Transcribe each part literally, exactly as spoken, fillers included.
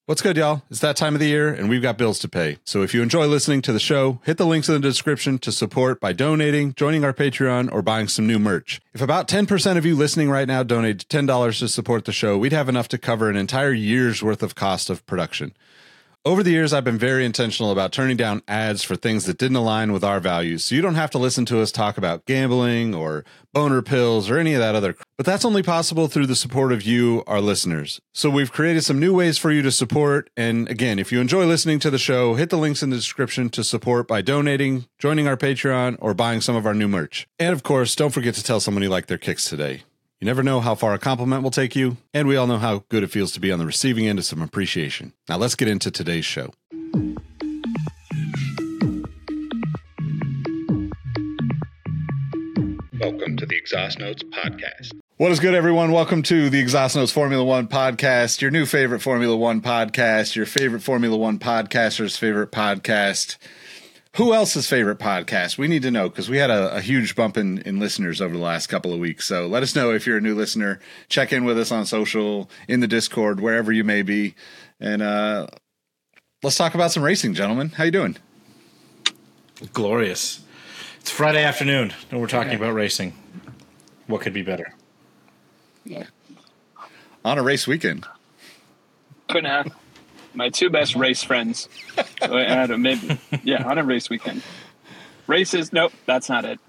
What's good, y'all? It's that time of the year, and we've got bills to pay. So if you enjoy listening to the show, hit the links in the description to support by donating, joining our Patreon, or buying some new merch. If about ten percent of you listening right now donate ten dollars to support the show, we'd have enough to cover an entire year's worth of cost of production. Over the years, I've been very intentional about turning down ads for things that didn't align with our values, so you don't have to listen to us talk about gambling or boner pills or any of that other crap. But that's only possible through the support of you, our listeners. So we've created some new ways for you to support, and again, if you enjoy listening to the show, hit the links in the description to support by donating, joining our Patreon, or buying some of our new merch. And of course, don't forget to tell someone you like their kicks today. You never know how far a compliment will take you, and we all know how good it feels to be on the receiving end of some appreciation. Now let's get into today's show. Welcome to the Exhaust Notes Podcast. What is good, everyone? Welcome to the Exhaust Notes Formula One Podcast, your new favorite Formula One podcast, your favorite Formula One podcaster's favorite podcast. Who else's favorite podcast? We need to know, because we had a, a huge bump in, in listeners over the last couple of weeks. So let us know if you're a new listener. Check in with us on social, in the Discord, wherever you may be. And uh, let's talk about some racing, gentlemen. How you doing? Glorious. It's Friday afternoon, and we're talking about racing. What could be better? Yeah. On a race weekend. Couldn't have. My two best race friends. So I had a maybe, yeah, on a race weekend. Races, nope, that's not it.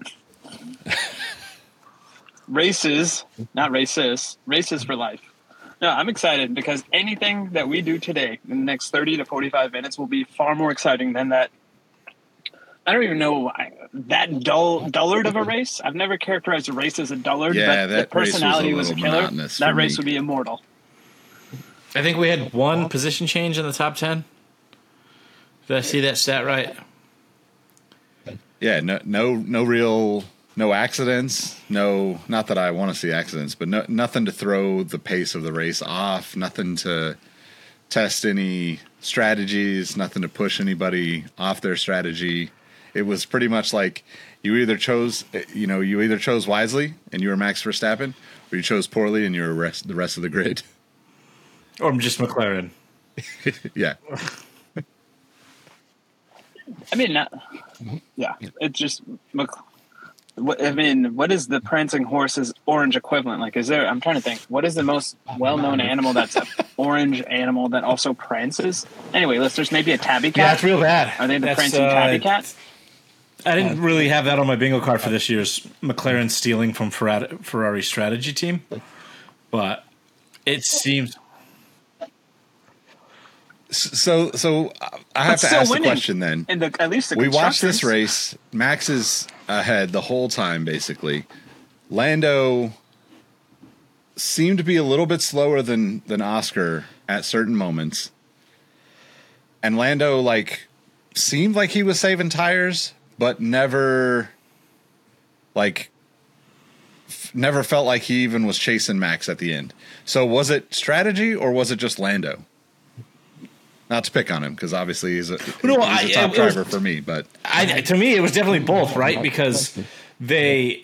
Races, not races, races for life. No, I'm excited because anything that we do today in the next thirty to forty-five minutes will be far more exciting than that. I don't even know why. That dull, dullard of a race. I've never characterized a race as a dullard, yeah, but the personality was a, was a killer. That race me. would be immortal. I think we had one position change in the top ten. Did I see that stat right? Yeah, no, no, no real, no accidents. No, not that I want to see accidents, but no, nothing to throw the pace of the race off. Nothing to test any strategies. Nothing to push anybody off their strategy. It was pretty much like you either chose, you know, you either chose wisely and you were Max Verstappen, or you chose poorly and you were rest, the rest of the grid. Or I'm just McLaren. Yeah. I mean, not, yeah, it's just, I mean, what is the prancing horse's orange equivalent? Like, is there, I'm trying to think, what is the most well-known animal that's an orange animal that also prances? Anyway, let's, there's maybe a tabby cat. Yeah, it's real bad. Are they the that's, prancing uh, tabby cat? I didn't really have that on my bingo card for this year's McLaren stealing from Ferrari strategy team, but it seems... So, so I have but to ask winning. the question then. In the, at least the we watched this race. Max is ahead the whole time, basically. Lando seemed to be a little bit slower than than Oscar at certain moments, and Lando like seemed like he was saving tires, but never like f- never felt like he even was chasing Max at the end. So, was it strategy or was it just Lando? Not to pick on him, because obviously he's a, no, he's a I, top driver was, for me. But I, to me, it was definitely both, right? Because they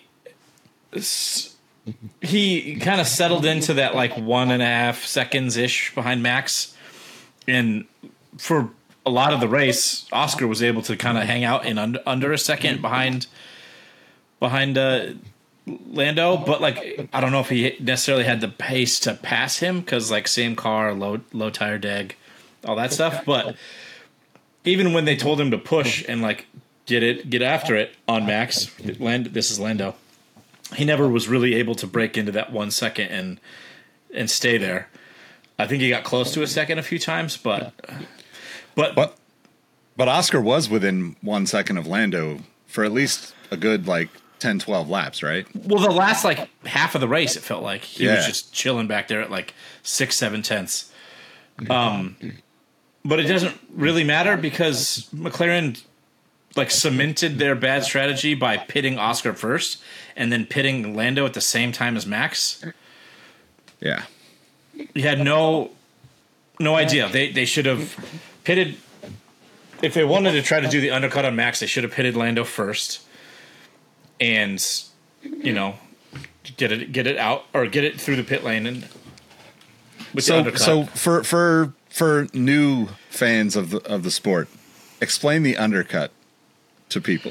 he kind of settled into that like one and a half seconds ish behind Max, and for a lot of the race, Oscar was able to kind of hang out in under, under a second behind behind uh, Lando. But like, I don't know if he necessarily had the pace to pass him, because like same car, low low tire deg, all that stuff. But even when they told him to push and like get it, get after it on Max, Land, this is Lando, he never was really able to break into that one second and and stay there. I think he got close to a second a few times, but but but but Oscar was within one second of Lando for at least a good like ten, twelve laps, right? Well, the last like half of the race, it felt like he yeah. was just chilling back there at like six, seven tenths. Um, but it doesn't really matter because McLaren like cemented their bad strategy by pitting Oscar first and then pitting Lando at the same time as Max. Yeah. You had no no idea. They they should have pitted, if they wanted to try to do the undercut on Max, they should have pitted Lando first and, you know, get it get it out or get it through the pit lane and with so the undercut. So for for For new fans of the of the sport, explain the undercut to people.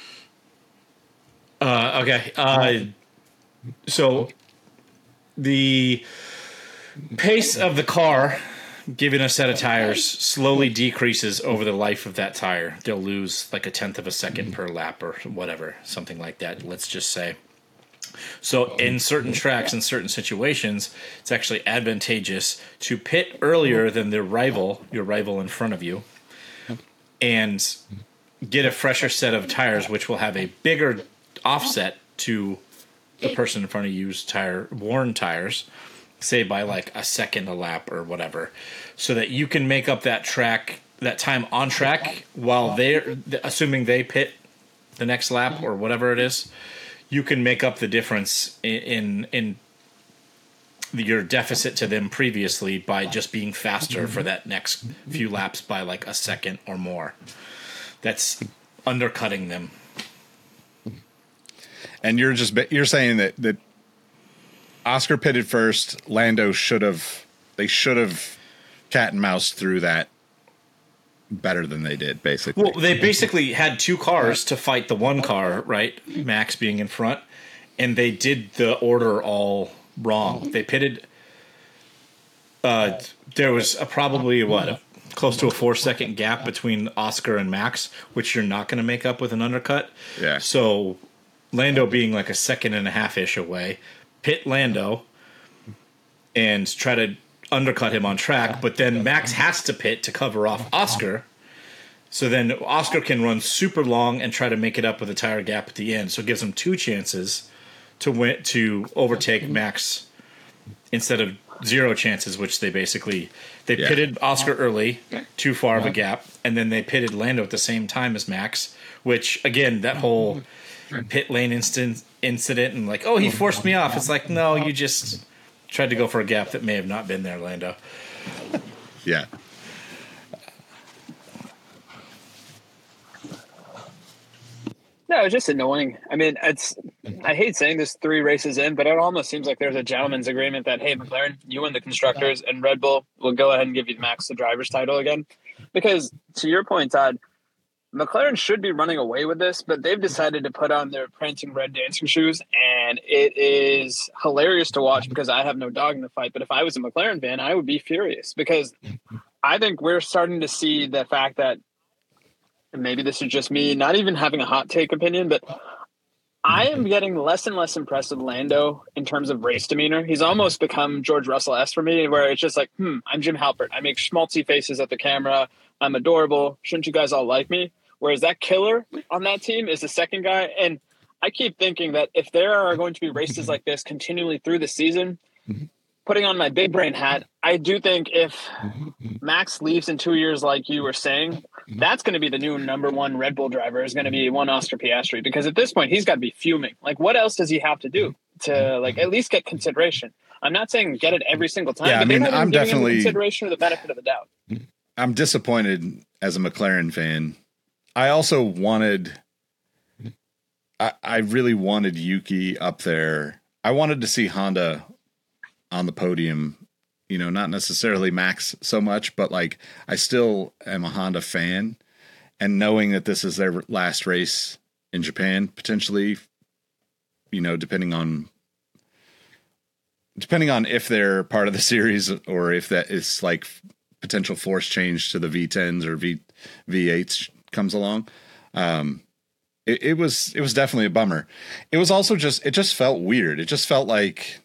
Uh, okay. Uh, so the pace of the car, given a set of tires, slowly decreases over the life of that tire. They'll lose like a tenth of a second per lap or whatever, something like that, let's just say. So in certain tracks and certain situations, it's actually advantageous to pit earlier than the rival, your rival in front of you, and get a fresher set of tires, which will have a bigger offset to the person in front of you's tire, worn tires, say by like a second a lap or whatever, so that you can make up that track, that time on track while they're, assuming they pit the next lap or whatever it is, you can make up the difference in, in in your deficit to them previously by just being faster for that next few laps by like a second or more. That's undercutting them. And you're just you're saying that that Oscar pitted first. Lando should have they should have cat and mouse through that better than they did, basically. Well, they basically had two cars to fight the one car, right? Max being in front, and they did the order all wrong. They pitted. Uh, there was a probably what close to a four second gap between Oscar and Max, which you're not going to make up with an undercut. Yeah. So Lando being like a second and a half ish away, pit Lando and try to undercut him on track, but then Max has to pit to cover off Oscar. So then Oscar can run super long and try to make it up with a tire gap at the end. So it gives him two chances to win, to overtake Max instead of zero chances, which they basically they yeah. pitted Oscar early, too far of a gap, and then they pitted Lando at the same time as Max, which again, that whole pit lane instant incident and like, oh, he forced me off. It's like, no, you just tried to go for a gap that may have not been there, Lando. Yeah. No, it's just annoying. I mean, it's I hate saying this three races in, but it almost seems like there's a gentleman's agreement that, hey, McLaren, you win the constructors, and Red Bull will go ahead and give you Max the driver's title again. Because to your point, Todd, McLaren should be running away with this, but they've decided to put on their prancing red dancing shoes, and it is hilarious to watch because I have no dog in the fight. But if I was a McLaren fan, I would be furious because I think we're starting to see the fact that, and maybe this is just me not even having a hot take opinion, but I am getting less and less impressed with Lando in terms of race demeanor. He's almost become George Russell-esque for me, where it's just like, hmm, I'm Jim Halpert. I make schmaltzy faces at the camera. I'm adorable. Shouldn't you guys all like me? Whereas that killer on that team is the second guy. And I keep thinking that if there are going to be races like this continually through the season, putting on my big brain hat, I do think if Max leaves in two years, like you were saying, that's going to be the new number one Red Bull driver is going to be one Oscar Piastri, because at this point he's got to be fuming. Like, what else does he have to do to like at least get consideration? I'm not saying get it every single time. Yeah, but I mean, I'm giving definitely him the consideration or the benefit of the doubt. I'm disappointed as a McLaren fan. I also wanted, I, I really wanted Yuki up there. I wanted to see Honda on the podium, you know, not necessarily Max so much, but like I still am a Honda fan, and knowing that this is their last race in Japan, potentially, you know, depending on, depending on if they're part of the series or if that is like potential force change to the V tens or V V8s comes along. Um, it, it was, it was definitely a bummer. It was also just, it just felt weird. It just felt like,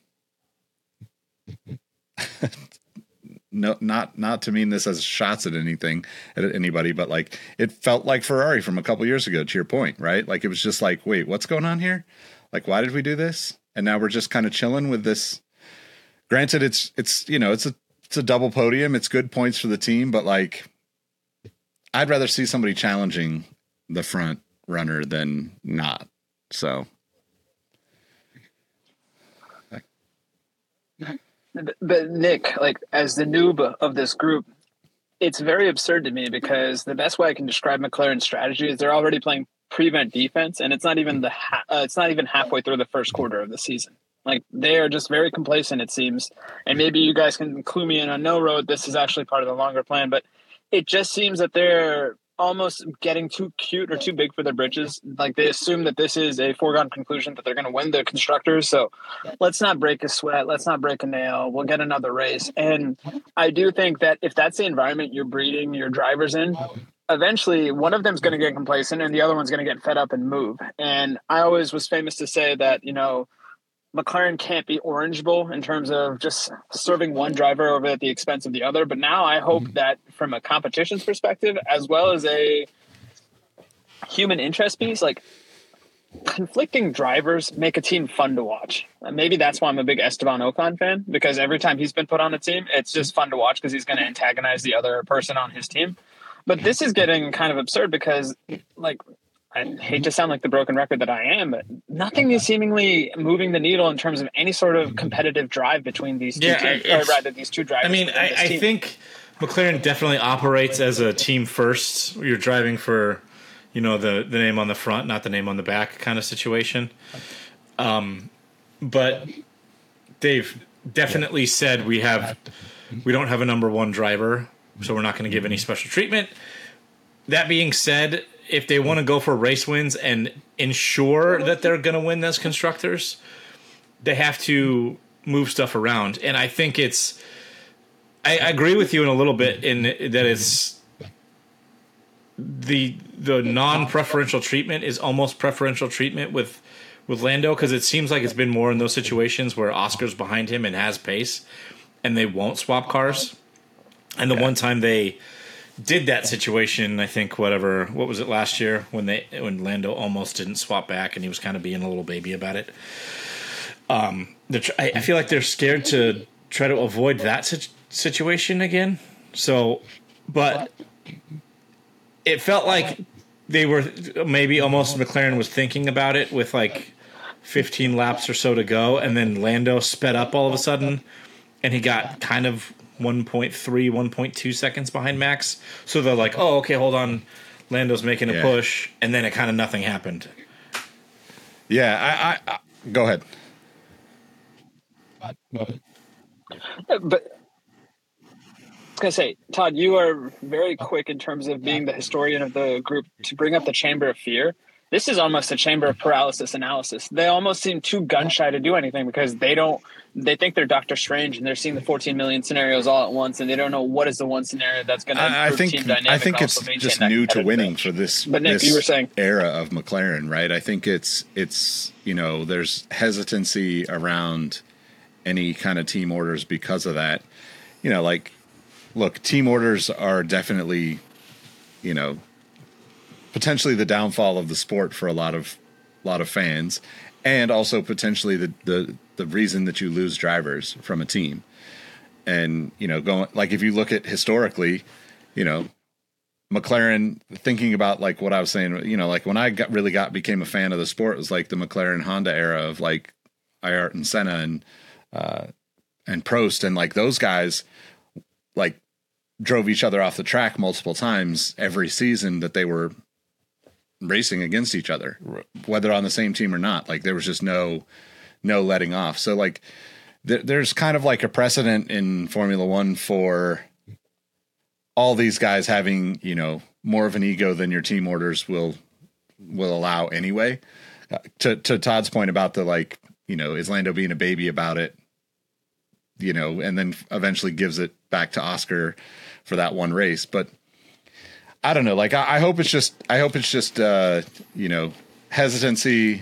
no, not, not to mean this as shots at anything, at anybody, but like, it felt like Ferrari from a couple years ago, to your point, right? Like, it was just like, wait, what's going on here? Like, why did we do this? And now we're just kind of chilling with this. Granted, it's, it's, you know, it's a, it's a double podium. It's good points for the team, but like, I'd rather see somebody challenging the front runner than not. So. But Nick, like as the noob of this group, it's very absurd to me because the best way I can describe McLaren's strategy is they're already playing prevent defense, and it's not even the ha- uh, it's not even halfway through the first quarter of the season. Like, they are just very complacent, it seems. And maybe you guys can clue me in on no road. This is actually part of the longer plan, but it just seems that they're almost getting too cute or too big for their britches. Like, they assume that this is a foregone conclusion that they're going to win the constructors. So let's not break a sweat. Let's not break a nail. We'll get another race. And I do think that if that's the environment you're breeding your drivers in, eventually one of them's going to get complacent and the other one's going to get fed up and move. And I always was famous to say that, you know, McLaren can't be orangeable in terms of just serving one driver over at the expense of the other. But now I hope that from a competitions perspective, as well as a human interest piece, like, conflicting drivers make a team fun to watch. And maybe that's why I'm a big Esteban Ocon fan, because every time he's been put on a team, it's just fun to watch because he's going to antagonize the other person on his team. But this is getting kind of absurd because, like, I hate to sound like the broken record that I am, but nothing is seemingly moving the needle in terms of any sort of competitive drive between these two Yeah, teams, or rather these two drivers. I mean, I, I think McLaren definitely operates as a team first. You're driving for, you know, the, the name on the front, not the name on the back kind of situation. Um, but they've definitely said we have we don't have a number one driver, so we're not going to give any special treatment. That being said, if they want to go for race wins and ensure that they're going to win those constructors, they have to move stuff around. And I think it's, I, I agree with you in a little bit in that it's the, the non-preferential treatment is almost preferential treatment with, with Lando. Cause it seems like it's been more in those situations where Oscar's behind him and has pace and they won't swap cars. And the one time they did that situation, I think, whatever, what was it last year when they when Lando almost didn't swap back and he was kind of being a little baby about it. Um, I, I feel like they're scared to try to avoid that situation again. So, but it felt like they were maybe almost McLaren was thinking about it with like fifteen laps or so to go, and then Lando sped up all of a sudden, and he got kind of one point three, one point two seconds behind Max. So they're like, oh, okay, hold on. Lando's making a yeah. push. And then it kind of nothing happened. Yeah, I, I, I go ahead. But I was going to say, Todd, you are very quick in terms of being the historian of the group to bring up the chamber of fear. This is almost a chamber of paralysis analysis. They almost seem too gun shy to do anything because they don't, they think they're Doctor Strange and they're seeing the fourteen million scenarios all at once and they don't know what is the one scenario that's going to improve I think, team dynamic. I think it's just new to winning edge. for this, but Nick, this you were saying era of McLaren, right? I think it's, it's, you know, there's hesitancy around any kind of team orders because of that. You know, like, look, team orders are definitely, you know, potentially the downfall of the sport for a lot of a lot of fans, and also potentially the, the the reason that you lose drivers from a team. And, you know, going like if you look at historically, you know, McLaren, thinking about like what I was saying, you know, like when I got really got became a fan of the sport, it was like the McLaren Honda era of like Ayrton Senna and uh, and Prost, and like those guys like drove each other off the track multiple times every season that they were racing against each other, whether on the same team or not. Like there was just no, no letting off. So like th- there's kind of like a precedent in Formula One for all these guys having, you know, more of an ego than your team orders will, will allow anyway. Uh, to, to Todd's point about the, like, you know, is Lando being a baby about it, you know, and then eventually gives it back to Oscar for that one race. But I don't know. Like, I, I hope it's just, I hope it's just, uh, you know, hesitancy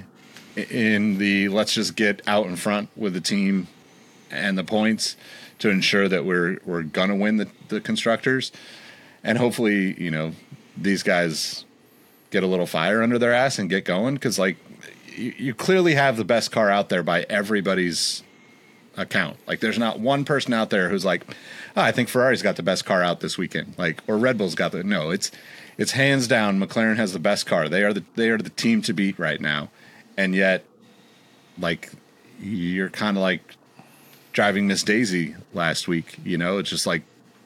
in the, let's just get out in front with the team and the points to ensure that we're, we're going to win the, the constructors. And hopefully, you know, these guys get a little fire under their ass and get going. Cause like you, you clearly have the best car out there by everybody's account. Like there's not one person out there who's like, oh, I think Ferrari's got the best car out this weekend, like, or Red Bull's got the, no, it's, it's hands down. McLaren has the best car. They are the, they are the team to beat right now. And yet, like, you're kind of like driving Miss Daisy last week, you know, it's just like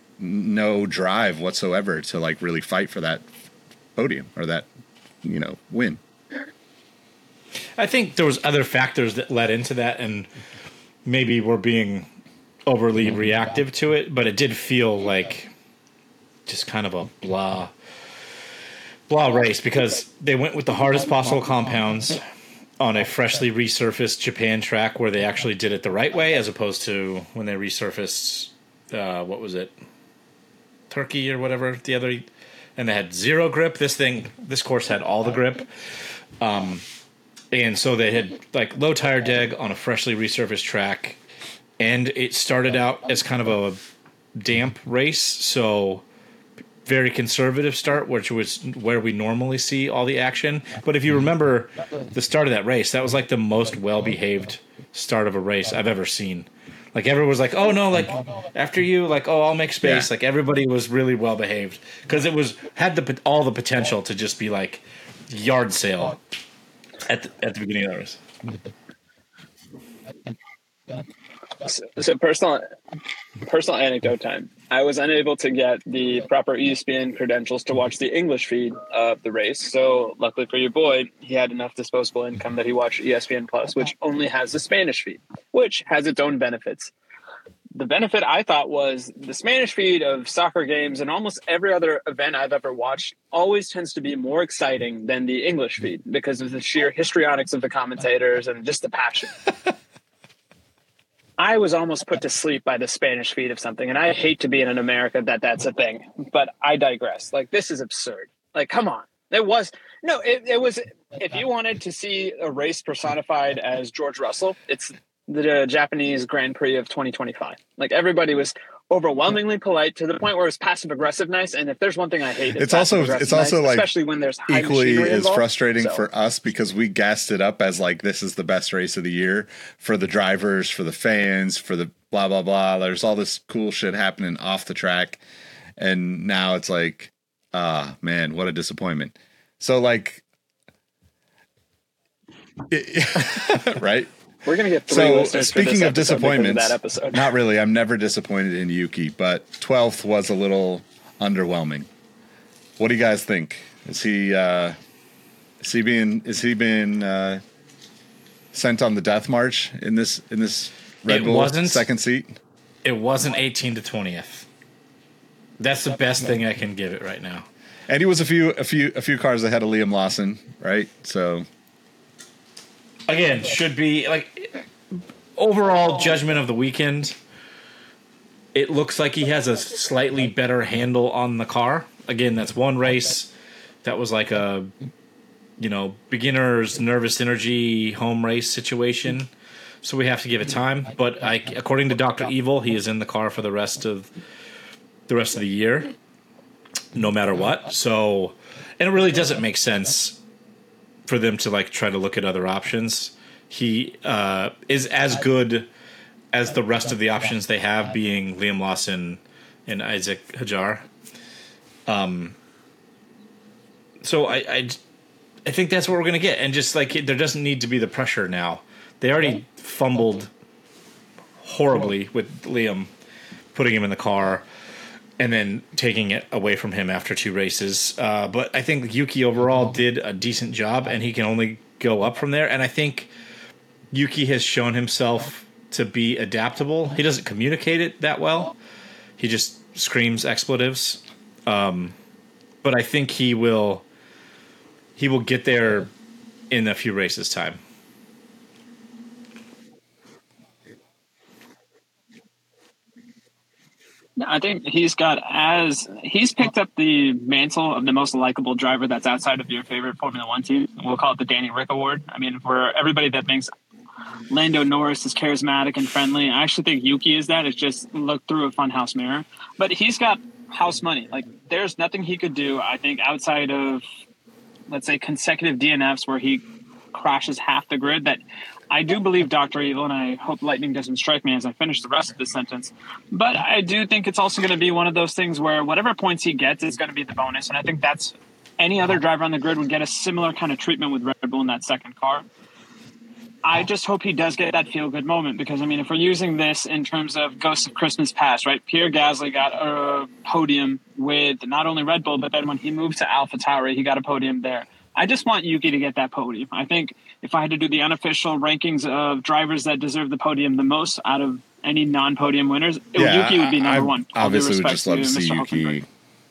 no drive whatsoever to like really fight for that podium or that, you know, win. I think there was other factors that led into that, and maybe we're being overly reactive to it, but it did feel like just kind of a blah, blah race because they went with the hardest possible compounds on a freshly resurfaced Japan track where they actually did it the right way, as opposed to when they resurfaced, uh, what was it, Turkey or whatever the other, and they had zero grip. This thing, this course had all the grip. Um, and so they had like low tire deg on a freshly resurfaced track, and it started out as kind of a damp race. So very conservative start, which was where we normally see all the action. But if you remember the start of that race, that was like the most well-behaved start of a race I've ever seen. Like everyone was like, "Oh no!" Like after you, like, "Oh, I'll make space." Yeah. Like everybody was really well behaved because it was had the all the potential to just be like yard sale at the, at the beginning of the race. So, so personal personal anecdote time. I was unable to get the proper E S P N credentials to watch the English feed of the race. So luckily for your boy, he had enough disposable income that he watched E S P N Plus, which only has the Spanish feed, which has its own benefits. The benefit I thought was the Spanish feed of soccer games and almost every other event I've ever watched always tends to be more exciting than the English feed because of the sheer histrionics of the commentators and just the passion. I was almost put to sleep by the Spanish feed of something, and I hate to be in an America that that's a thing, but I digress. Like, this is absurd. Like, come on. It was – no, it, it was – if you wanted to see a race personified as George Russell, it's the Japanese Grand Prix of twenty twenty-five. Like, everybody was overwhelmingly polite to the point where it was passive-aggressive nice, and if there's one thing I hate, it's, it's also it's also nice, like especially when there's high equally as involved. frustrating So. for us because we gassed it up as like this is the best race of the year for the drivers, for the fans, for the blah blah blah. There's all this cool shit happening off the track, and now it's like, ah, man, what a disappointment. So like, it, right? We're gonna get three so listeners speaking for this of disappointments, of that episode. Not really. I'm never disappointed in Yuki, but twelfth was a little underwhelming. What do you guys think? Is he uh, is he being is he being uh, sent on the death march in this in this Red It Bull wasn't- second seat? It wasn't eighteen to twentieth. That's the best thing I can give it right now. And he was a few a few a few cars ahead of Liam Lawson, right? So Again, should be like overall judgment of the weekend. It looks like he has a slightly better handle on the car. Again, that's one race that was like a, you know, beginner's nervous energy home race situation. So we have to give it time. But I, according to Doctor Evil, he is in the car for the rest of the rest of the year, no matter what. So, and it really doesn't make sense for them to like try to look at other options. He uh, is as good as the rest of the options they have, being Liam Lawson and Isaac Hajar. Um, so I, I, I think that's what we're going to get. And just like, there doesn't need to be the pressure now. They already fumbled horribly with Liam, putting him in the car and then taking it away from him after two races. Uh, but I think Yuki overall did a decent job, and he can only go up from there. And I think Yuki has shown himself to be adaptable. He doesn't communicate it that well. He just screams expletives. Um, but I think he will he will get there in a few races' time. I think he's got as he's picked up the mantle of the most likable driver that's outside of your favorite Formula One team. We'll call it the Danny Rick Award. I mean, for everybody that thinks Lando Norris is charismatic and friendly, I actually think Yuki is that. It's just look through a funhouse mirror. But he's got house money. Like, there's nothing he could do, I think, outside of, let's say, consecutive D N Fs where he crashes half the grid that I do believe Doctor Evil, and I hope lightning doesn't strike me as I finish the rest of this sentence. But I do think it's also going to be one of those things where whatever points he gets is going to be the bonus. And I think that's any other driver on the grid would get a similar kind of treatment with Red Bull in that second car. I just hope he does get that feel-good moment because, I mean, if we're using this in terms of Ghosts of Christmas Past, right? Pierre Gasly got a podium with not only Red Bull, but then when he moved to AlphaTauri, he got a podium there. I just want Yuki to get that podium. I think if I had to do the unofficial rankings of drivers that deserve the podium the most out of any non-podium winners, it, yeah, Yuki would be number I, one. I obviously would just love to, to see Mister Yuki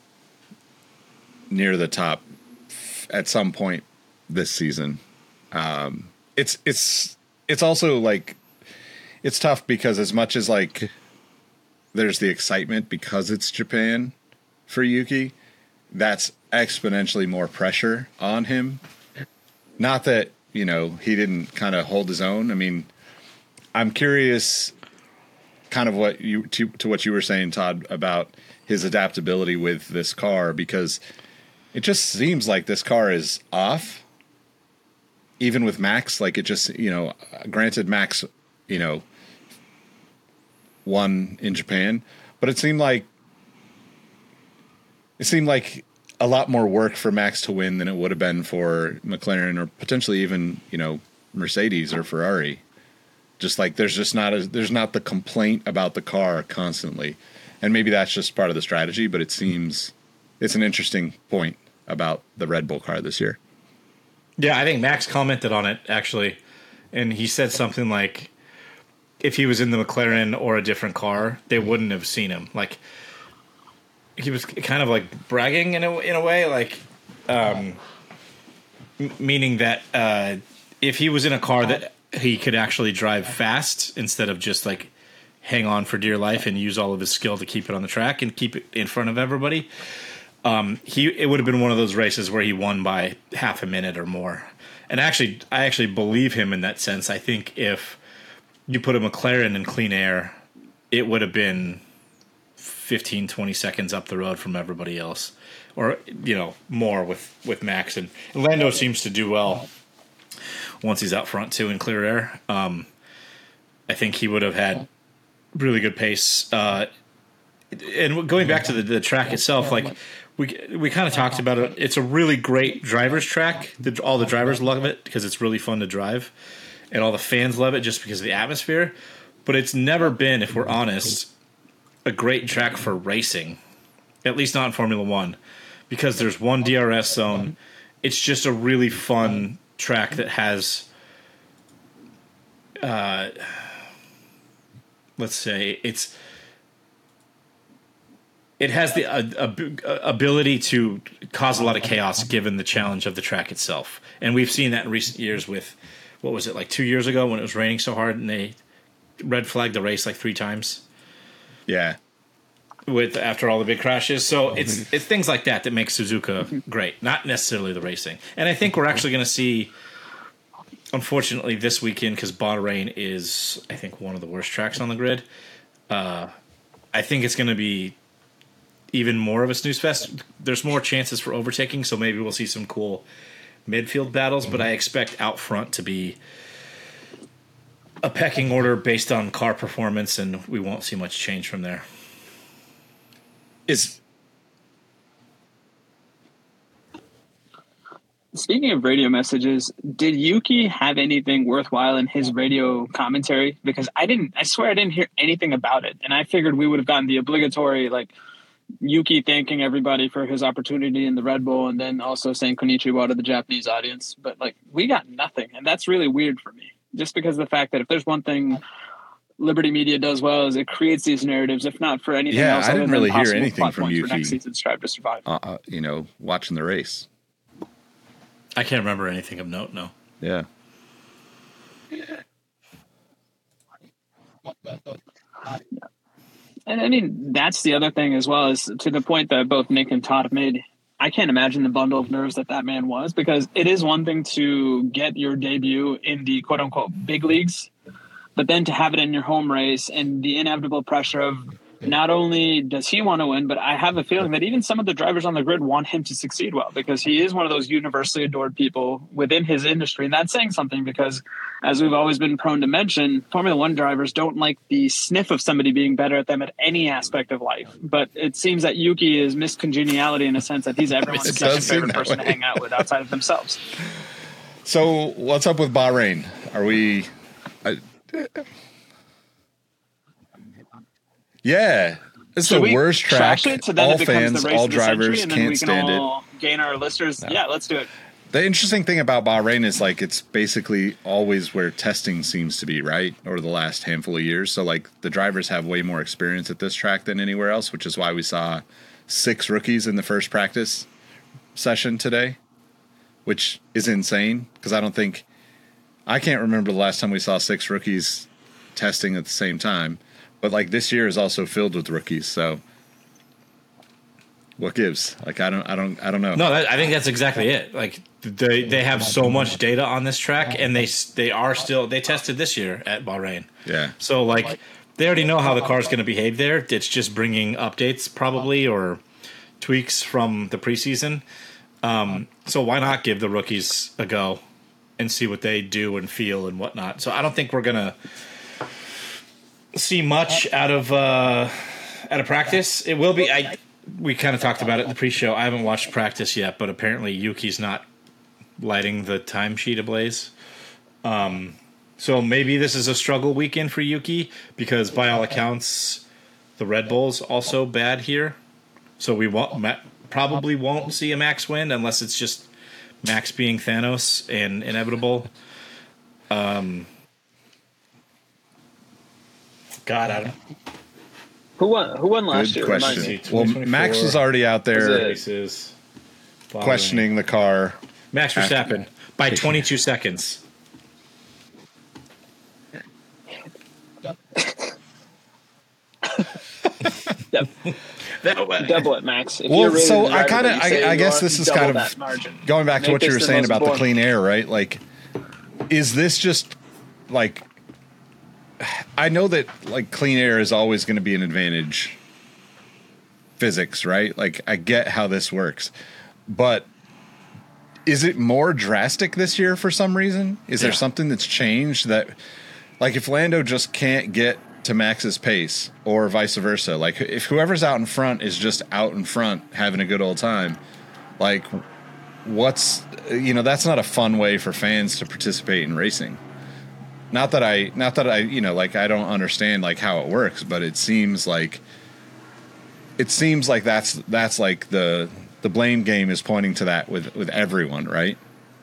near the top at some point this season. Um, it's it's it's also like it's tough because as much as like there's the excitement because it's Japan for Yuki, that's exponentially more pressure on him. Not that, you know, he didn't kind of hold his own. I mean, I'm curious kind of what you to, to what you were saying, Todd, about his adaptability with this car, because it just seems like this car is off even with Max. Like it just, you know, granted Max, you know, won in Japan, but it seemed like it seemed like a lot more work for Max to win than it would have been for McLaren or potentially even, you know, Mercedes or Ferrari. Just like there's just not a, there's not the complaint about the car constantly. And maybe that's just part of the strategy, but it seems it's an interesting point about the Red Bull car this year. Yeah, I think Max commented on it actually, and he said something like, if he was in the McLaren or a different car, they wouldn't have seen him. Like, he was kind of like bragging in a in a way, like, um, m- meaning that uh, if he was in a car that he could actually drive fast instead of just like hang on for dear life and use all of his skill to keep it on the track and keep it in front of everybody, um, he it would have been one of those races where he won by half a minute or more. And actually, I actually believe him in that sense. I think if you put a McLaren in clean air, it would have been fifteen, twenty seconds up the road from everybody else, or, you know, more with, with Max. And Lando seems to do well once he's out front too in clear air. Um, I think he would have had really good pace. Uh, and going back to the, the track itself, like we, we kind of talked about it. It's a really great driver's track. The, all the drivers love it because it's really fun to drive, and all the fans love it just because of the atmosphere. But it's never been, if we're honest, a great track for racing, at least not in Formula One, because there's one D R S zone. It's just a really fun track that has, uh, let's say, it's it has the uh, ab- ability to cause a lot of chaos given the challenge of the track itself. And we've seen that in recent years with, what was it, like two years ago when it was raining so hard and they red flagged the race like three times. Yeah. With after all the big crashes. So it's it's things like that that make Suzuka great, not necessarily the racing. And I think we're actually going to see, unfortunately, this weekend, because Bahrain is, I think, one of the worst tracks on the grid. Uh, I think it's going to be even more of a snooze fest. There's more chances for overtaking, so maybe we'll see some cool midfield battles, but I expect out front to be a pecking order based on car performance, and we won't see much change from there. Is Speaking of radio messages, did Yuki have anything worthwhile in his radio commentary? Because I didn't, I swear I didn't hear anything about it. And I figured we would have gotten the obligatory, like, Yuki thanking everybody for his opportunity in the Red Bull and then also saying konnichiwa to the Japanese audience. But, like, we got nothing. And that's really weird for me. Just because of the fact that if there's one thing Liberty Media does well is it creates these narratives, if not for anything yeah, else. I didn't really hear anything plot from points Yuki. for next season's Strive to Survive. Uh, uh, you know, watching the race. I can't remember anything of note, no. Yeah. And I mean, that's the other thing as well, is to the point that both Nick and Todd have made. I can't imagine the bundle of nerves that that man was, because it is one thing to get your debut in the quote unquote big leagues, but then to have it in your home race and the inevitable pressure of not only does he want to win, but I have a feeling that even some of the drivers on the grid want him to succeed well, because he is one of those universally adored people within his industry. And that's saying something, because as we've always been prone to mention, Formula One drivers don't like the sniff of somebody being better at them at any aspect of life. But it seems that Yuki is Miss Congeniality in a sense that he's everyone's second favorite person way. to hang out with outside of themselves. So what's up with Bahrain? Are we... I, yeah, it's Should the worst track. It, so then all it becomes fans, the race all of the drivers century, and then can't we can stand all it. Gain our listeners. No. Yeah, let's do it. The interesting thing about Bahrain is like it's basically always where testing seems to be, right? Over the last handful of years. So like the drivers have way more experience at this track than anywhere else, which is why we saw six rookies in the first practice session today, which is insane because I don't think I can't remember the last time we saw six rookies testing at the same time. But like this year is also filled with rookies, so what gives? Like I don't, I don't, I don't know. No, that, I think that's exactly it. Like they they have so much data on this track, and they they are still they tested this year at Bahrain. Yeah. So like they already know how the car's going to behave there. It's just bringing updates probably or tweaks from the preseason. Um, so why not give the rookies a go and see what they do and feel and whatnot? So I don't think we're gonna see much out of uh, out of practice. It will be. I we kind of talked about it in the pre-show. I haven't watched practice yet, but apparently Yuki's not lighting the timesheet ablaze. Um, so maybe this is a struggle weekend for Yuki because by all accounts, the Red Bull's also bad here. So we won't probably won't see a Max win unless it's just Max being Thanos and inevitable. Um, God, I don't. Who won? Who won last Good year? question. Remind me. Well, Max was already out there Races, questioning the car. Max Verstappen by twenty-two seconds. Yep. That, Double it, Max. If Well, you're really so the I driver kind of, that you say I, I you guess are, this is double kind that of margin. going back to Make what you this were the saying most about the boring- clean air, right? Like, is this just like, I know that like clean air is always going to be an advantage physics, right? Like, I get how this works, but is it more drastic this year for some reason? Is Yeah. there something that's changed that, like, if Lando just can't get to Max's pace or vice versa, like if whoever's out in front is just out in front having a good old time, like what's, you know, that's not a fun way for fans to participate in racing. Not that I, not that I, you know, like I don't understand like how it works, but it seems like, it seems like that's, that's like the, the blame game is pointing to that with, with everyone, right?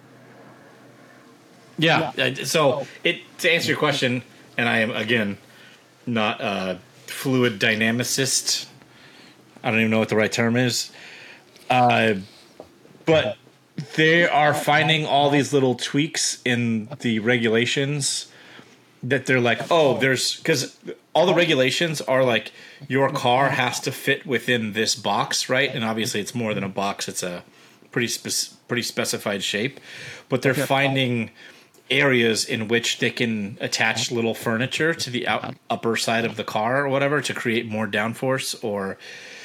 Yeah. uh, So it to answer your question, and I am again not a fluid dynamicist. I don't even know what the right term is. Uh, but they are finding all these little tweaks in the regulations that they're like, oh, there's because all the regulations are like your car has to fit within this box, right? And obviously, it's more than a box; it's a pretty spe- pretty specified shape. But they're finding areas in which they can attach little furniture to the out, upper side of the car or whatever to create more downforce or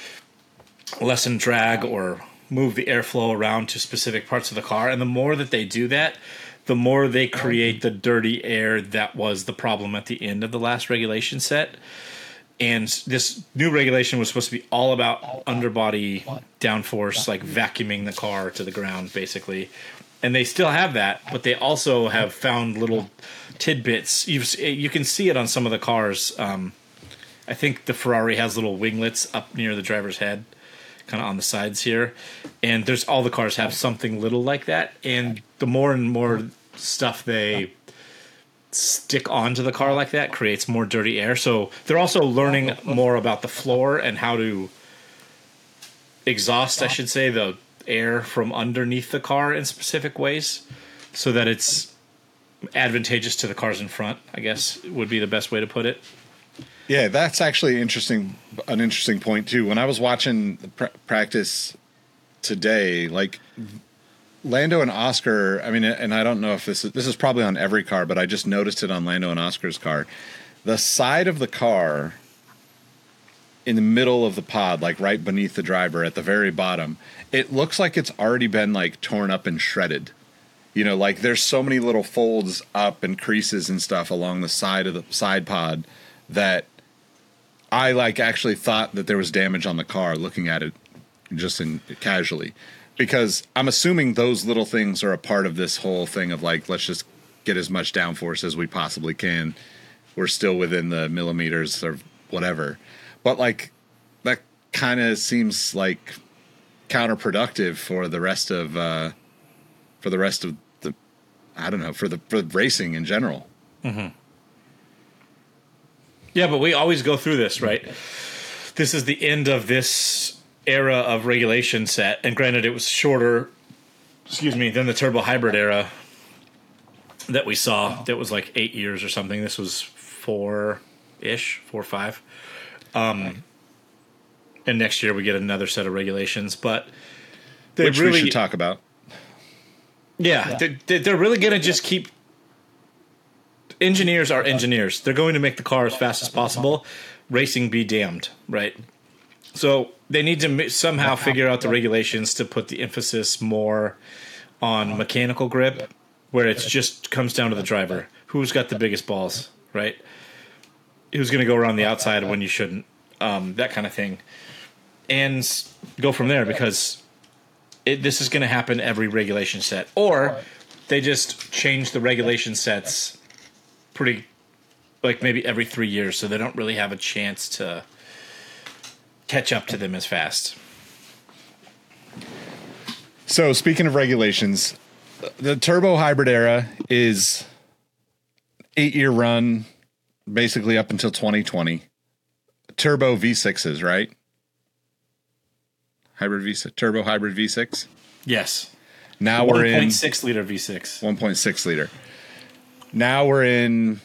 lessen drag or move the airflow around to specific parts of the car. And the more that they do that, the more they create the dirty air that was the problem at the end of the last regulation set. And this new regulation was supposed to be all about underbody downforce, like vacuuming the car to the ground, basically. And they still have that, but they also have found little tidbits. You you can see it on some of the cars. Um, I think the Ferrari has little winglets up near the driver's head, kind of on the sides here. And there's all the cars have something little like that. And the more and more stuff they stick onto the car like that creates more dirty air. So they're also learning more about the floor and how to exhaust, I should say, the air from underneath the car in specific ways so that it's advantageous to the cars in front, I guess would be the best way to put it. Yeah, that's actually interesting. An interesting point too. When I was watching the pr- practice today, like Lando and Oscar, I mean, and I don't know if this is, this is probably on every car, but I just noticed it on Lando and Oscar's car. The side of the car in the middle of the pod, like right beneath the driver at the very bottom, it looks like it's already been like torn up and shredded. You know, like there's so many little folds up and creases and stuff along the side of the side pod that I like actually thought that there was damage on the car looking at it just in casually, because I'm assuming those little things are a part of this whole thing of like, let's just get as much downforce as we possibly can. We're still within the millimeters or whatever. But like that kind of seems like counterproductive for the rest of uh, for the rest of the, I don't know, for the for racing in general. Mm-hmm. Yeah, but we always go through this, right? This is the end of this era of regulation set, and granted, it was shorter, excuse me, than the turbo hybrid era that we saw. That was like eight years or something. This was four-ish, four or five. Um, and next year we get another set of regulations, but they which really we should talk about. Yeah, yeah. They, they're really going to just keep. Engineers are engineers. They're going to make the car as fast as possible. Racing be damned, right? So they need to somehow figure out the regulations to put the emphasis more on mechanical grip, where it just comes down to the driver. Who's got the biggest balls, right? Who's going to go around the outside when you shouldn't? Um, that kind of thing. And go from there, because it, this is going to happen every regulation set. Or they just change the regulation sets pretty, like maybe every three years, so they don't really have a chance to catch up to them as fast. So speaking of regulations, the turbo hybrid era is eight-year run, basically up until twenty twenty. Turbo V sixes, right? Hybrid V six, turbo hybrid V six. Yes. Now we're in one point six liter V six. one point six liter. Now we're in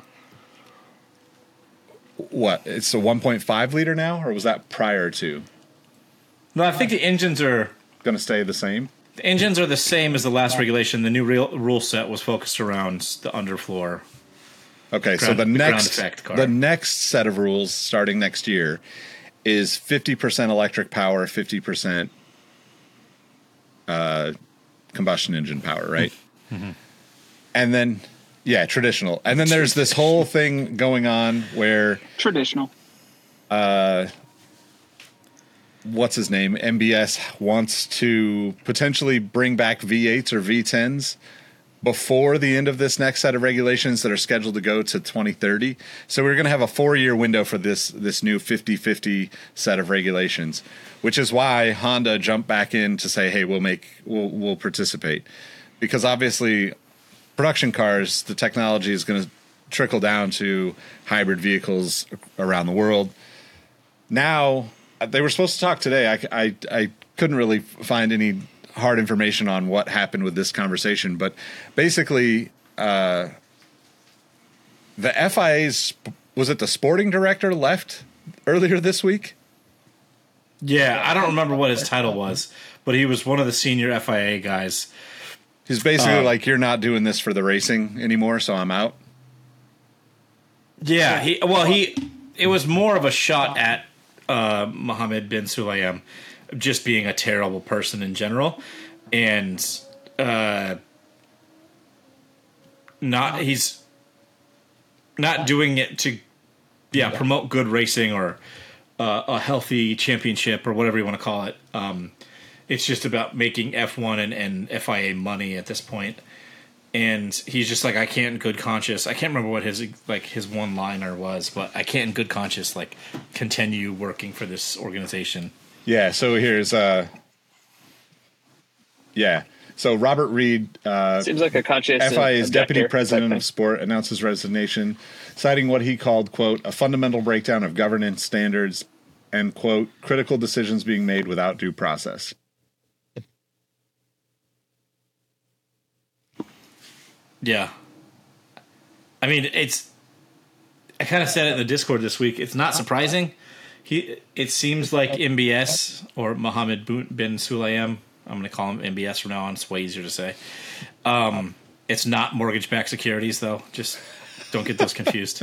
what? It's a one point five liter now, or was that prior to? No, I think the engines are going to stay the same. The engines are the same as the last regulation. The new real, rule set was focused around the underfloor. Okay, ground, so the, the next car. the next set of rules starting next year is fifty percent electric power, fifty percent uh, combustion engine power, right? Mm-hmm. And then, yeah, traditional. And then there's this whole thing going on where traditional. Uh, what's his name? M B S wants to potentially bring back V eights or V tens before the end of this next set of regulations that are scheduled to go to twenty thirty. So we're going to have a four-year window for this this new fifty-fifty set of regulations, which is why Honda jumped back in to say, "Hey, we'll make we'll we'll participate," because obviously production cars, the technology is going to trickle down to hybrid vehicles around the world. Now, they were supposed to talk today. I I, I couldn't really find any hard information on what happened with this conversation, but basically uh, the F I A's, was it the sporting director, left earlier this week? Yeah, I don't remember what his title was, but he was one of the senior F I A guys. He's basically um, like, you're not doing this for the racing anymore, so I'm out. Yeah, he well he it was more of a shot at uh, Mohammed bin Sulayem just being a terrible person in general, and uh, not he's not doing it to yeah promote good racing or uh, a healthy championship or whatever you want to call it. Um, it's just about making F one and, and F I A money at this point. And he's just like, I can't in good conscience. I can't remember what his like his one liner was, but I can't in good conscience like continue working for this organization. Yeah, so here's uh yeah. So Robert Reed, uh seems like a conscious F I A's deputy president of of sport, announced his resignation, citing what he called, quote, a fundamental breakdown of governance standards and, quote, critical decisions being made without due process. Yeah. I mean, it's I kind of said it in the Discord this week. It's not surprising. He it seems like M B S or Mohammed bin Sulayem, I'm going to call him M B S from now on. It's way easier to say. Um, it's not mortgage-backed securities, though. Just don't get those confused.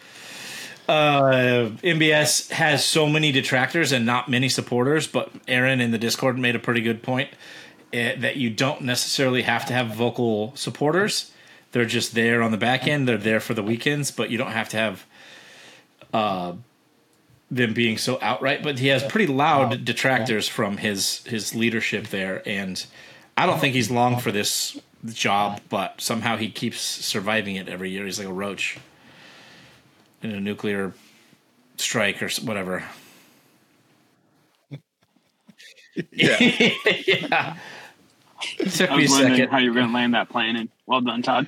Uh, M B S has so many detractors and not many supporters, but Aaron in the Discord made a pretty good point uh, that you don't necessarily have to have vocal supporters. They're just there on the back end. They're there for the weekends, but you don't have to have uh, them being so outright. But he has pretty loud detractors from his, his leadership there, and I don't think he's long for this job, but somehow he keeps surviving it every year. He's like a roach in a nuclear strike or whatever. Yeah. Yeah. It took I me a was wondering second. how you were going to land that plane, and well done, Todd.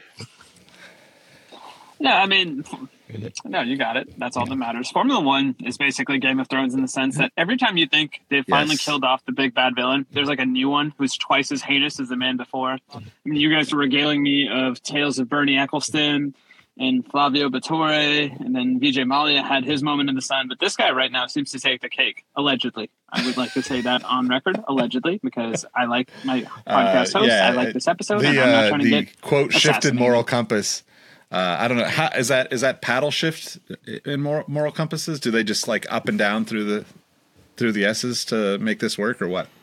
No, I mean, no, you got it. That's all that matters. Formula One is basically Game of Thrones in the sense that every time you think they've finally Yes. killed off the big bad villain, there's like a new one who's twice as heinous as the man before. I mean, you guys were regaling me of tales of Bernie Eccleston and Flavio Battore, and then Vijay Mallya had his moment in the sun. But this guy right now seems to take the cake, allegedly. I would like to say that on record, allegedly, because I like my podcast Uh, host. yeah, I like this episode, The, and I'm not uh, trying to the get quote shifted assassinated. moral compass. Uh, I don't know. How, is that is that paddle shift in moral, moral compasses? Do they just like up and down through the through the S's to make this work, or what?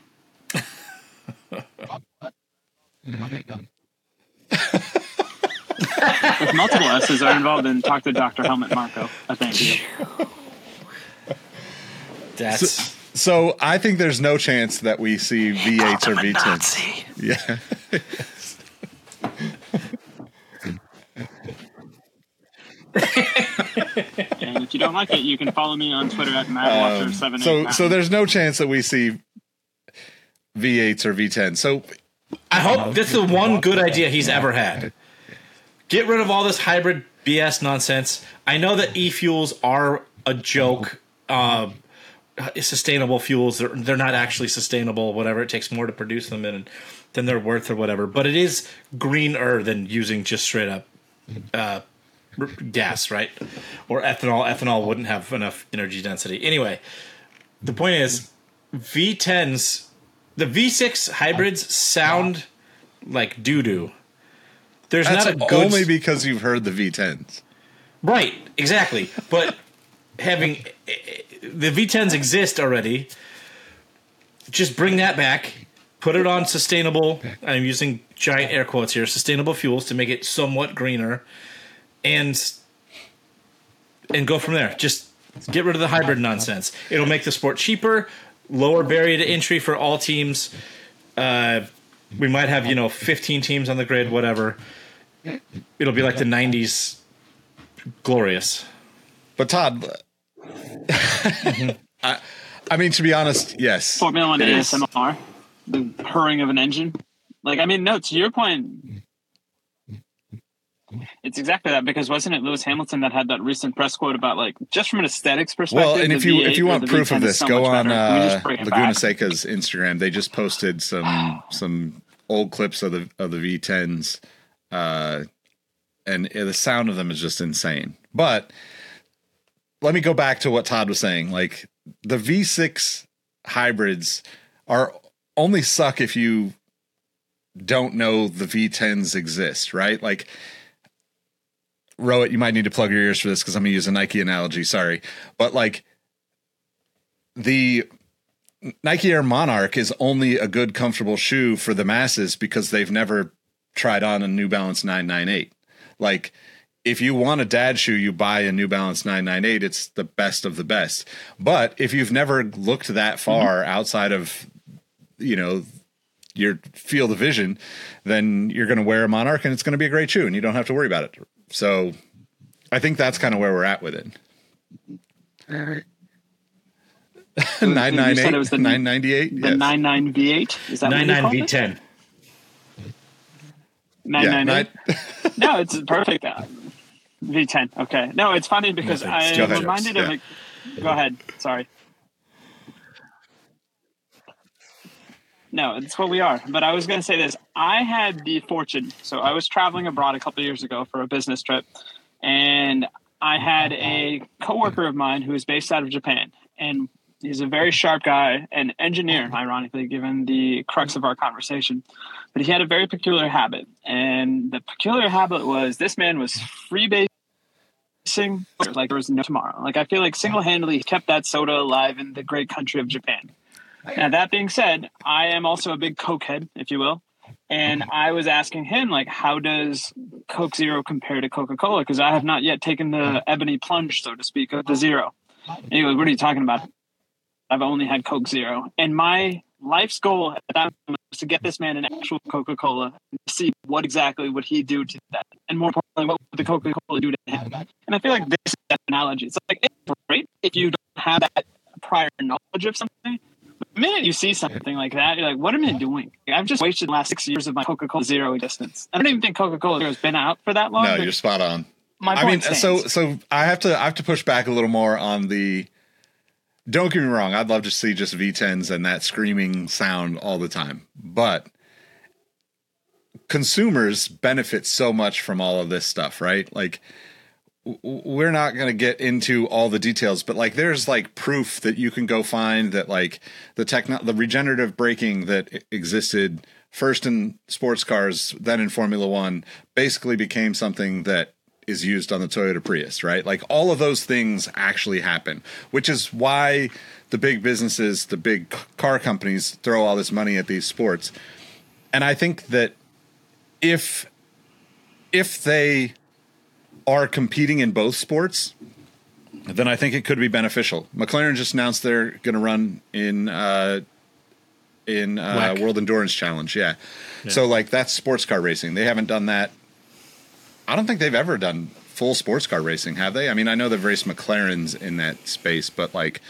If multiple S's are involved, then talk to Doctor Helmut Marko. I thank you. That's So I think there's no chance that we see V eights or V tens. Yeah. And if you don't like it, you can follow me on Twitter at Matt Watcher seven eight nine. So so there's no chance that we see V eights or V tens. So I hope this is the one good idea he's ever had. Get rid of all this hybrid B S nonsense. I know that e-fuels are a joke. Uh, sustainable fuels, they're, they're not actually sustainable, whatever. It takes more to produce them than, than they're worth or whatever. But it is greener than using just straight up uh, gas, right? Or ethanol. Ethanol wouldn't have enough energy density. Anyway, the point is V tens, the V six hybrids sound like doo-doo. There's that's not a good... only because you've heard the V tens. Right, exactly. But having... The V tens exist already. Just bring that back. Put it on sustainable... I'm using giant air quotes here. Sustainable fuels to make it somewhat greener. And... And go from there. Just get rid of the hybrid nonsense. It'll make the sport cheaper. Lower barrier to entry for all teams. Uh, we might have, you know, fifteen teams on the grid, whatever. It'll be like the nineties. Glorious. But Todd, I, I mean, to be honest, yes. Formula One it A is. S M R, the purring of an engine. Like, I mean, no, to your point, it's exactly that, because wasn't it Lewis Hamilton that had that recent press quote about, like, just from an aesthetics perspective? Well, and the if you V eight if you or want the proof V ten of is this, so go much on better. Can we uh, just bring it Laguna back? Seca's Instagram. They just posted some some old clips of the of the V tens, uh, and the sound of them is just insane. But let me go back to what Todd was saying. Like, the V six hybrids are only suck if you don't know the V tens exist, right? Like, Rowett, you might need to plug your ears for this because I'm going to use a Nike analogy. Sorry. But like, the Nike Air Monarch is only a good, comfortable shoe for the masses because they've never tried on a New Balance nine ninety-eight. Like, if you want a dad shoe, you buy a New Balance nine ninety-eight. It's the best of the best. But if you've never looked that far mm-hmm. outside of, you know, your field of vision, then you're going to wear a Monarch and it's going to be a great shoe and you don't have to worry about it. So I think that's kind of where we're at with it. nine ninety-eight, nine ninety-eight, the yes. ninety-nine V eight. Is that ninety-nine V ten? nine ninety-eight. No, it's perfect. Uh, V ten. Okay. No, it's funny because no, I'm ahead, reminded yeah. of like. Go ahead. Sorry. No, it's what we are. But I was going to say this. I had the fortune. So I was traveling abroad a couple of years ago for a business trip. And I had a coworker of mine who is based out of Japan. And he's a very sharp guy, an engineer, ironically, given the crux of our conversation. But he had a very peculiar habit. And the peculiar habit was this man was freebasing like there was no tomorrow. Like, I feel like single-handedly he kept that soda alive in the great country of Japan. Now, that being said, I am also a big Coke head, if you will. And I was asking him, like, how does Coke Zero compare to Coca-Cola? Because I have not yet taken the ebony plunge, so to speak, of the Zero. And he goes, what are you talking about? I've only had Coke Zero. And my life's goal at that moment was to get this man an actual Coca-Cola and see what exactly would he do to that. And more importantly, what would the Coca-Cola do to him? And I feel like this is that analogy. It's like, it's great if you don't have that prior knowledge of something. The minute you see something like that, you're like, what am I doing? I've just wasted the last six years of my Coca-Cola Zero existence. I don't even think Coca-Cola Zero has been out for that long. No, you're spot on. My I mean, point so stands. so I have to I have to push back a little more on the. Don't get me wrong. I'd love to see just V tens and that screaming sound all the time, but consumers benefit so much from all of this stuff, right? Like, w- we're not going to get into all the details, but like, there's like proof that you can go find that like the techno, the regenerative braking that e- existed first in sports cars, then in Formula One, basically became something that is used on the Toyota Prius, right? Like all of those things actually happen, which is why the big businesses, the big c- car companies throw all this money at these sports. And I think that if if they are competing in both sports, then I think it could be beneficial. McLaren just announced they're going to run in uh, in uh, World Endurance Challenge, yeah. yeah. So like that's sports car racing. They haven't done that. I don't think they've ever done full sports car racing, have they? I mean, I know they've raced McLarens in that space, but like,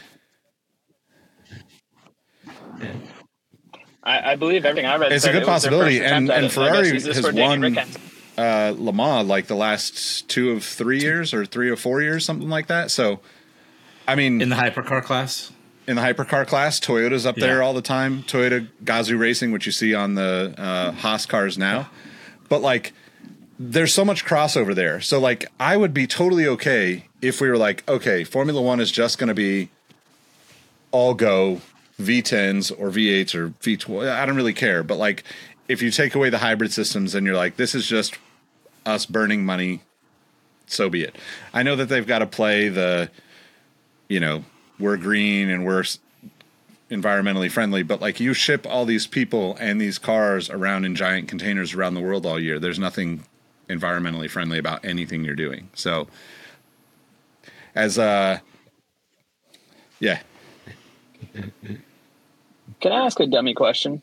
I, I believe everything I read. it's a good it was their possibility, first and attempt at and it. So I Ferrari guess this has for Danny won Rick. uh, Le Mans like the last two of three years, or three or four years, something like that. So, I mean, In the hypercar class? in the hypercar class, Toyota's up Yeah. there all the time. Toyota Gazoo Racing, which you see on the uh, Haas cars now, but like, there's so much crossover there. So like, I would be totally okay if we were like, okay, Formula One is just going to be all go V tens or V eights or V twelve. I don't really care. But like, if you take away the hybrid systems and you're like, this is just us burning money, so be it. I know that they've got to play the, you know, we're green and we're environmentally friendly, but like, you ship all these people and these cars around in giant containers around the world all year. There's nothing environmentally friendly about anything you're doing. So as uh yeah. Can I ask a dummy question?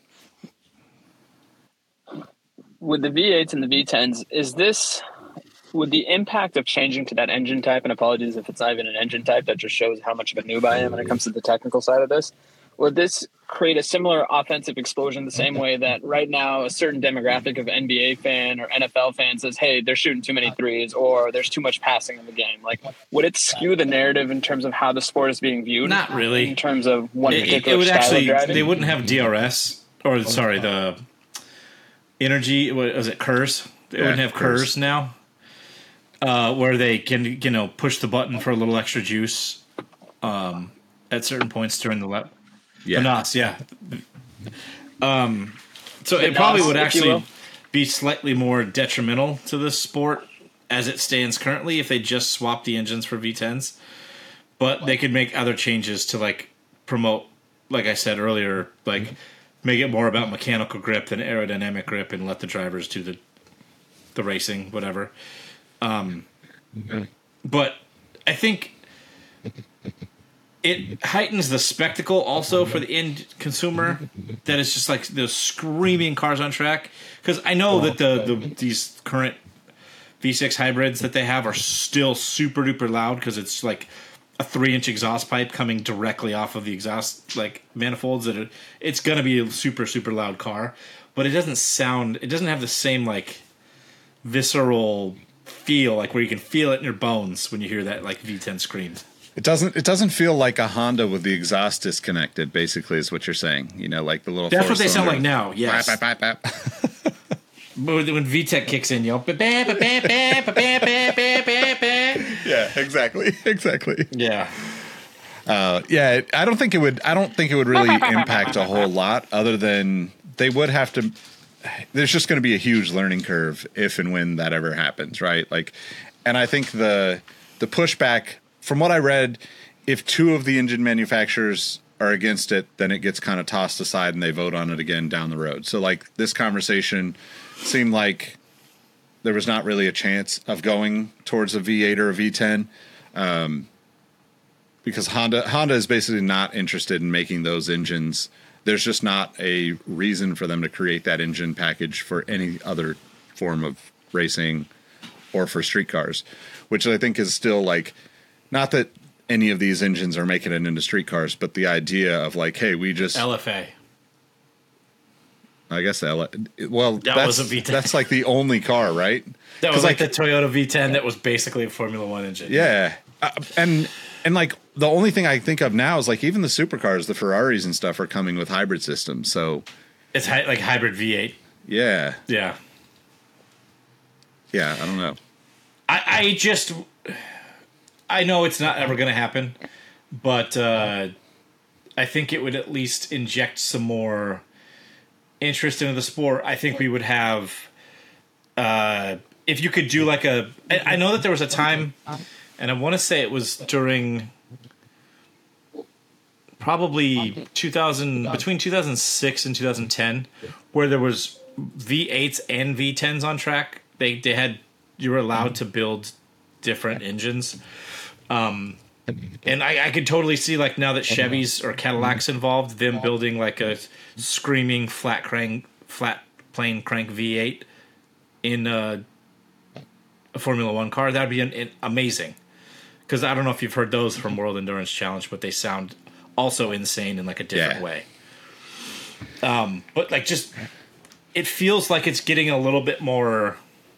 With the V eights and the V tens, is this would the impact of changing to that engine type, and apologies if it's not even an engine type, that just shows how much of a noob I am when it comes to the technical side of this, would this create a similar offensive explosion the same way that right now a certain demographic of N B A fan or N F L fan says, hey, they're shooting too many threes or there's too much passing in the game? Like, would it skew the narrative in terms of how the sport is being viewed? Not really. In terms of one It, particular it would style actually, of driving? they wouldn't have D R S, or sorry, the energy, what was it, KERS? They Yeah, wouldn't have KERS. KERS now, uh, where they can, you know, push the button for a little extra juice um, at certain points during the lap. Yeah. The N O S, yeah. Um, so The it probably N O S, would if you actually will. be slightly more detrimental to the sport as it stands currently if they just swap the engines for V tens. But they could make other changes to like promote, like I said earlier, like make it more about mechanical grip than aerodynamic grip, and let the drivers do the the racing, whatever. Um, but I think it heightens the spectacle also for the end consumer, that it's just like those screaming cars on track. Because I know that the, the these current V six hybrids that they have are still super duper loud, because it's like a three inch exhaust pipe coming directly off of the exhaust like manifolds. That are, it's gonna be a super super loud car, but it doesn't sound. It doesn't have the same like visceral feel, like where you can feel it in your bones when you hear that like V ten scream. It doesn't. It doesn't feel like a Honda with the exhaust disconnected. Basically, is what you're saying. You know, like the little. That's what they sound four-cylinder- like now. Yes. Bap, bap, bap, bap. But when V TEC kicks in, you'll yeah, Yeah, exactly, exactly. yeah. Uh, yeah, I don't think it would. I don't think it would really impact a whole lot, other than they would have to. There's just going to be a huge learning curve if and when that ever happens, right? Like, and I think the the pushback, from what I read, if two of the engine manufacturers are against it, then it gets kind of tossed aside and they vote on it again down the road. So like this conversation seemed like there was not really a chance of going towards a V eight or a V ten, um, because Honda Honda is basically not interested in making those engines. There's just not a reason for them to create that engine package for any other form of racing or for street cars, which I think is still like, not that any of these engines are making it into street cars, but the idea of like, hey, we just L F A. I guess L- well, That that's, was a V ten. That's like the only car, right? That was 'Cause, like, like the Toyota V ten that was basically a Formula One engine. Yeah, uh, and and like the only thing I think of now is like even the supercars, the Ferraris and stuff are coming with hybrid systems. So It's hy- like hybrid V eight. yeah, Yeah. yeah, I don't know. I, I just, I know it's not ever going to happen, but uh, I think it would at least inject some more interest into the sport. I think we would have, uh, if you could do like a, I, I know that there was a time, and I want to say it was during probably two thousand, between two thousand six and two thousand ten, where there was V eights and V tens on track. They they had, you were allowed to build different engines. Um, and I, I could totally see, like, now that Chevy's or Cadillac's involved, them building like a screaming flat crank, flat plane crank V eight in a, a Formula One car. That'd be an, an amazing. Because I don't know if you've heard those from World Endurance Challenge, but they sound also insane in like a different Yeah. way. Um, but like, just, it feels like it's getting a little bit more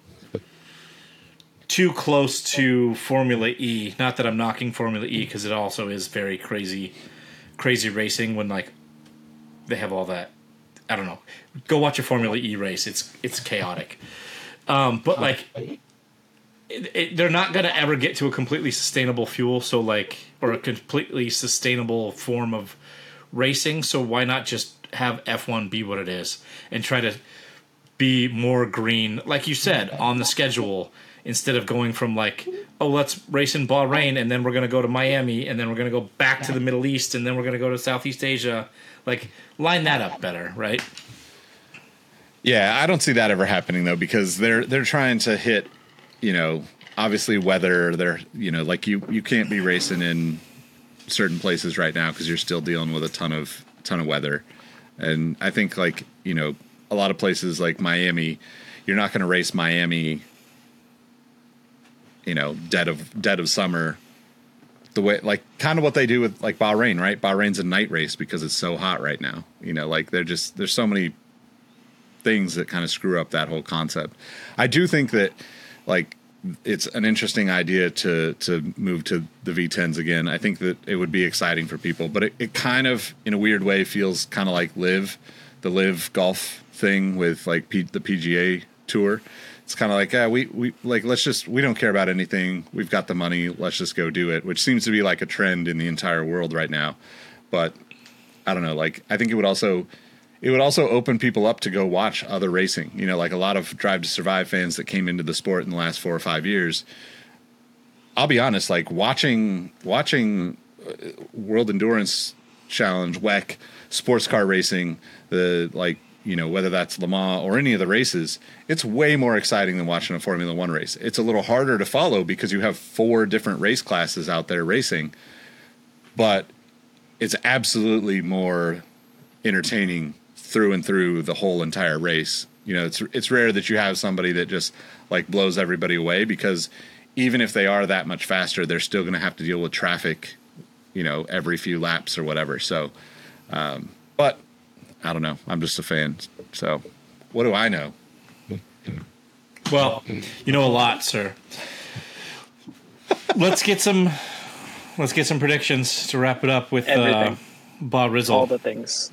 too close to Formula E. Not that I'm knocking Formula E, because it also is very crazy, crazy racing when like they have all that. I don't know. Go watch a Formula E race. It's it's chaotic. Um, but like, it, it, they're not going to ever get to a completely sustainable fuel. So like, or a completely sustainable form of racing. So why not just have F one be what it is and try to be more green, like you said, on the schedule, instead of going from like, oh, let's race in Bahrain and then we're going to go to Miami and then we're going to go back to the Middle East and then we're going to go to Southeast Asia. Like, line that up better, right? Yeah, I don't see that ever happening though, because they're they're trying to hit, you know, obviously weather. They're, you know, like you you can't be racing in certain places right now because you're still dealing with a ton of ton of weather. And I think like, you know, a lot of places like Miami, you're not going to race Miami, you know, dead of dead of summer, the way, like kind of what they do with like Bahrain, right? Bahrain's a night race because it's so hot right now. You know, like they're just, there's so many things that kind of screw up that whole concept. I do think that like it's an interesting idea to to move to the V tens again. I think that it would be exciting for people, but it, it kind of in a weird way feels kind of like Live, the Live golf thing with like P, the P G A tour. It's kind of like, yeah, we, we like, let's just, we don't care about anything. We've got the money. Let's just go do it, which seems to be like a trend in the entire world right now. But I don't know. Like, I think it would also, it would also open people up to go watch other racing. You know, like a lot of Drive to Survive fans that came into the sport in the last four or five years. I'll be honest, like watching, watching World Endurance Challenge, W E C, sports car racing, the like, you know, whether that's Le Mans or any of the races, it's way more exciting than watching a Formula One race. It's a little harder to follow because you have four different race classes out there racing, but it's absolutely more entertaining through and through the whole entire race. You know, it's it's rare that you have somebody that just like blows everybody away, because even if they are that much faster, they're still going to have to deal with traffic, you know, every few laps or whatever. So, um, but I don't know. I'm just a fan. So what do I know? Well, you know a lot, sir. Let's get some let's get some predictions to wrap it up with uh, Everything. Bob Rizzle. All the things.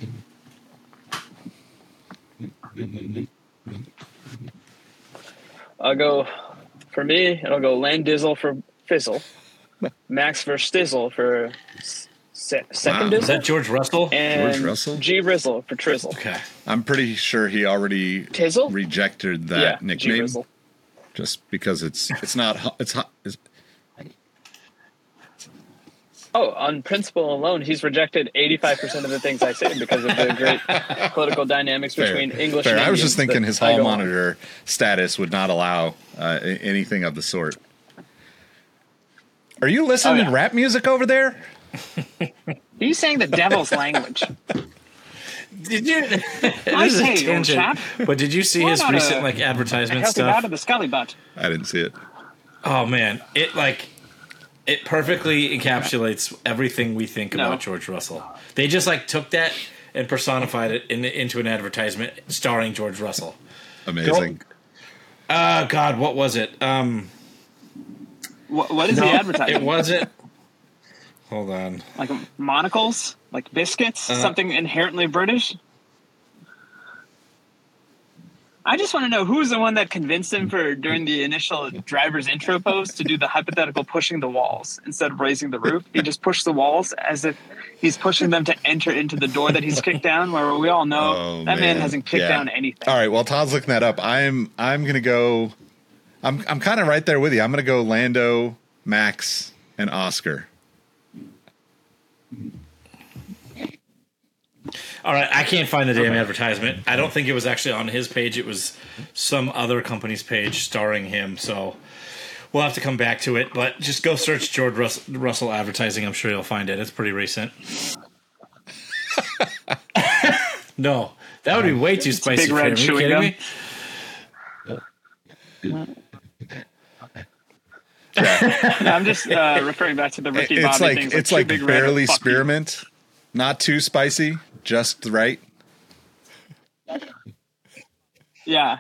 I'll go, for me, I'll go Land Dizzle for Fizzle, Max for Stizzle for se- second Wow. Is that Dizzle, George Russell? and George Russell? G Rizzle for Trizzle. Okay. I'm pretty sure he already Tizzle? rejected that Yeah, nickname G-Rizzle. just because it's it's not hu- it's hot. It's, Oh, on principle alone, he's rejected eighty-five percent of the things I say because of the great political dynamics fair, between English fair. and I was just Indians thinking that his I hall go on. monitor status would not allow uh, a- anything of the sort. Are you listening Oh, yeah. to rap music over there? He's saying the devil's language. Did you? I This is a say, old tangent, chap. but did you see Why his not recent a- like advertisement Healthy out stuff? of the scully butt. I didn't see it. Oh man, it like It perfectly encapsulates everything we think No. about George Russell. They just like took that and personified it in, into an advertisement starring George Russell. Amazing. Uh, God, what was it? Um, What, what is no, the advertising? It wasn't. Hold on. Like monocles? Like biscuits? Uh, Something inherently British? I just want to know who's the one that convinced him for during the initial driver's intro pose to do the hypothetical pushing the walls instead of raising the roof. He just pushed the walls as if he's pushing them to enter into the door that he's kicked down, where we all know Oh, that man man. hasn't kicked Yeah. down anything. All right. Well, Todd's looking that up. I'm I'm gonna go. I'm I'm kind of right there with you. I'm gonna go Lando, Max, and Oscar. All right, I can't find the damn advertisement. I don't think it was actually on his page. It was some other company's page starring him. So we'll have to come back to it. But just go search George Rus- Russell advertising. I'm sure you'll find it. It's pretty recent. No, that would be way too spicy big for red him. Are you chewing kidding gum. me? No, I'm just uh, referring back to the Ricky It's Bobby like things. it's two like big red, barely fuck you. spearmint, not too spicy, just right. Yeah.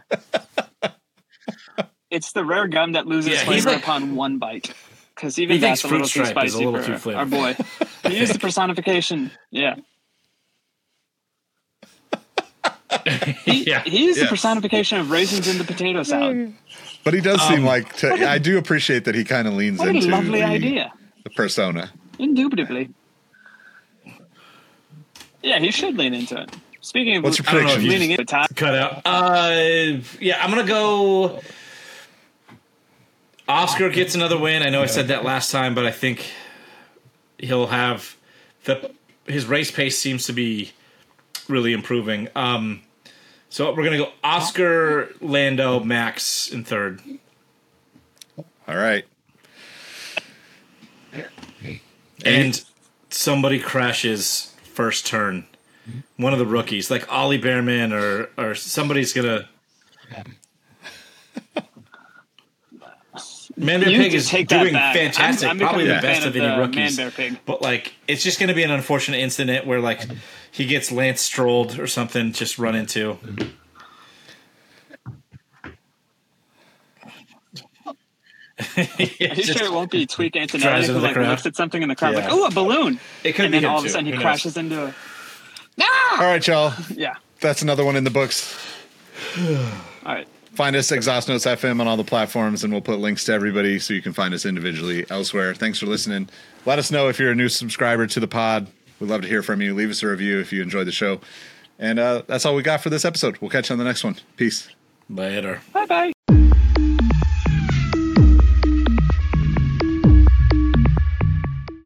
It's the rare gum that loses Yeah, he's flavor like- upon one bite. Because even He thinks that's a little Fruit too Stripe is a spicy little for too flavorful. our boy. He used the personification. Yeah. He, Yeah. he is the Yes. personification of raisins in the potato salad. But he does seem Um, like to, I do appreciate that he kind of leans What a into lovely the, idea. the persona. Indubitably. Yeah, he should lean into it. Speaking of What's your I don't know if prediction? you leaning into Todd, Cut out. Uh, yeah, I'm gonna go. Oscar gets another win. I know I said that last time, but I think he'll have the his race pace seems to be really improving. Um, so we're gonna go Oscar, Lando, Max in third. All right. And somebody crashes first turn. One of the rookies, like Ollie Behrman or or somebody's gonna. Man Bear You Pig can is take that doing back. fantastic, I'm- I'm probably becoming the a best fan of of any the rookies. Man Bear Pig. But like, it's just going to be an unfortunate incident where like he gets Lance Strolled or something, just run into. Are you sure it won't be Tweak Antonelli drives who into the like crowd. looks at something in the crowd Yeah. like, oh, a balloon. It could And be then him all of a too. sudden he Who knows? crashes into a... All right, y'all. Yeah. That's another one in the books. All right. Find us Exhaust Notes F M on all the platforms, and we'll put links to everybody so you can find us individually elsewhere. Thanks for listening. Let us know if you're a new subscriber to the pod. We'd love to hear from you. Leave us a review if you enjoyed the show. And uh, that's all we got for this episode. We'll catch you on the next one. Peace. Later. Bye-bye.